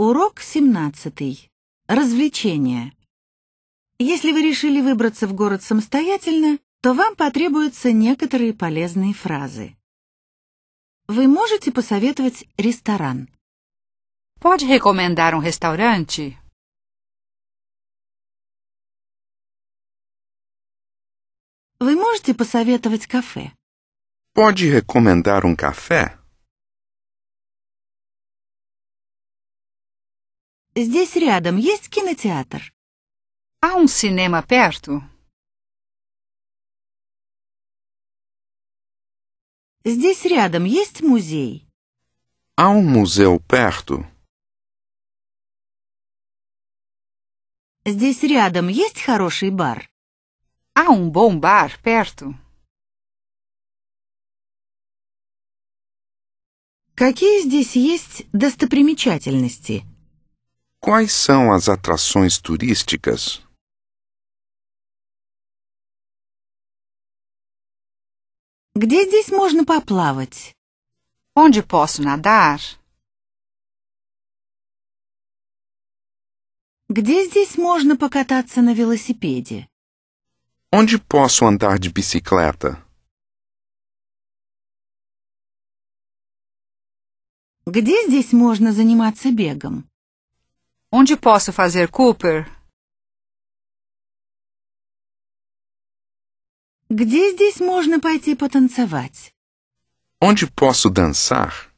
Урок 17. Развлечения. Если вы решили выбраться в город самостоятельно, то вам потребуются некоторые полезные фразы. Вы можете посоветовать ресторан. Pode recomendar restaurante? Вы можете посоветовать кафе. Pode recomendar café? Здесь рядом есть кинотеатр. Há cinema perto? Здесь рядом есть музей. Há museu perto? Здесь рядом есть хороший бар. Há bom bar perto? Какие здесь есть достопримечательности? Quais são as atrações turísticas? Где здесь можно поплавать? Onde posso nadar? Где здесь можно покататься на велосипеде? Onde posso andar de bicicleta? Где здесь можно заниматься бегом? Onde posso fazer Cooper? Где здесь можно пойти потанцевать? Onde posso dançar?